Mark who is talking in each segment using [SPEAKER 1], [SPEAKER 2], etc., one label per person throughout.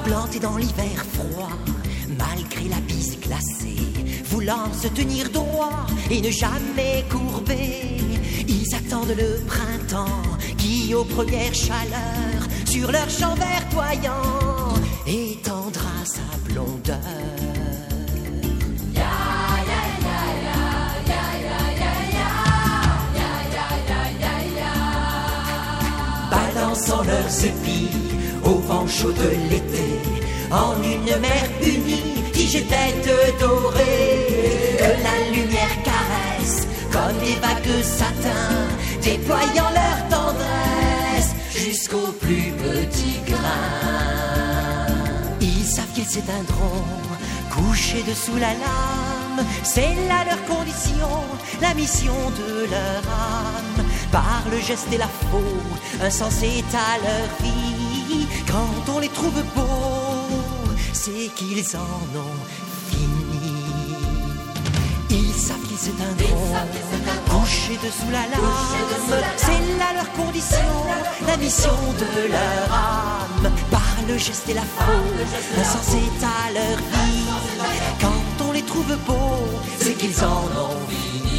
[SPEAKER 1] plantés dans l'hiver froid, malgré la bise glacée, voulant se tenir droit et ne jamais courber. Ils attendent le printemps qui, aux premières chaleurs, sur leur champ verdoyant, étendra sa blondeur. Balançant leurs épis au vent chaud de l'été, en une mer unie qui jetait dorée, que la lumière caresse comme des vagues de satin, déployant leur tendresse jusqu'au plus petit grain. Ils savent qu'ils s'éteindront couchés dessous la lame, c'est là leur condition, la mission de leur âme. Par le geste et la faute, un sens est à leur vie. Quand on les trouve beaux, c'est qu'ils en ont fini. Ils savent qu'ils s'éteindront, couchés dessous la lame, c'est là leur condition, la mission de leur âme. Par le geste et la faute, un sens est à leur vie. Quand on les trouve beaux, c'est qu'ils en ont fini.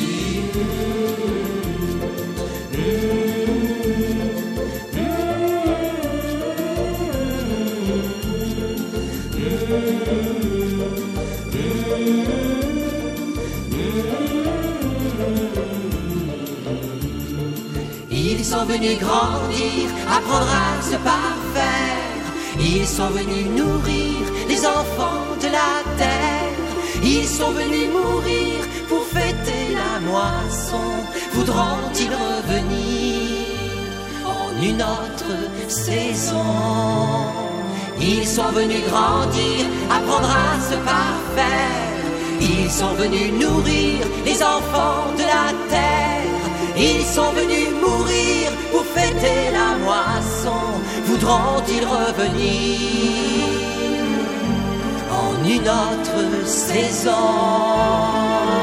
[SPEAKER 1] Ils sont venus grandir, apprendre à se parfaire. Ils sont venus nourrir les enfants de la terre. Ils sont venus mourir pour fêter la moisson. Voudront-ils revenir en une autre saison? Ils sont venus grandir, apprendre à se parfaire. Ils sont venus nourrir les enfants de la terre. Ils sont venus mourir pour fêter la moisson. Voudront-ils revenir en une autre saison?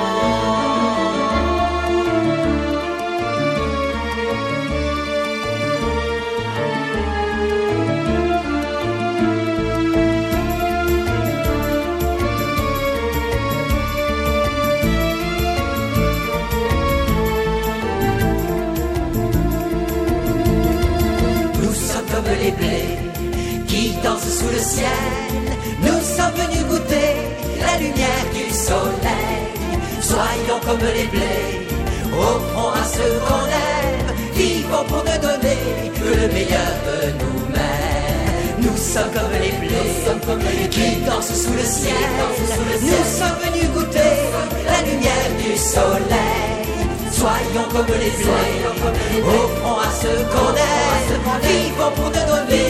[SPEAKER 1] Les blés qui dansent sous le ciel, nous sommes venus goûter la lumière du soleil. Soyons comme les blés, offrons à ceux qu'on aime, vivons pour ne donner que le meilleur de nous-mêmes. Nous sommes comme les blés qui dansent sous le ciel, nous sommes venus goûter la lumière du soleil. Soyons comme les blés, offrons à ceux qu'on aime, vivons pour ne donner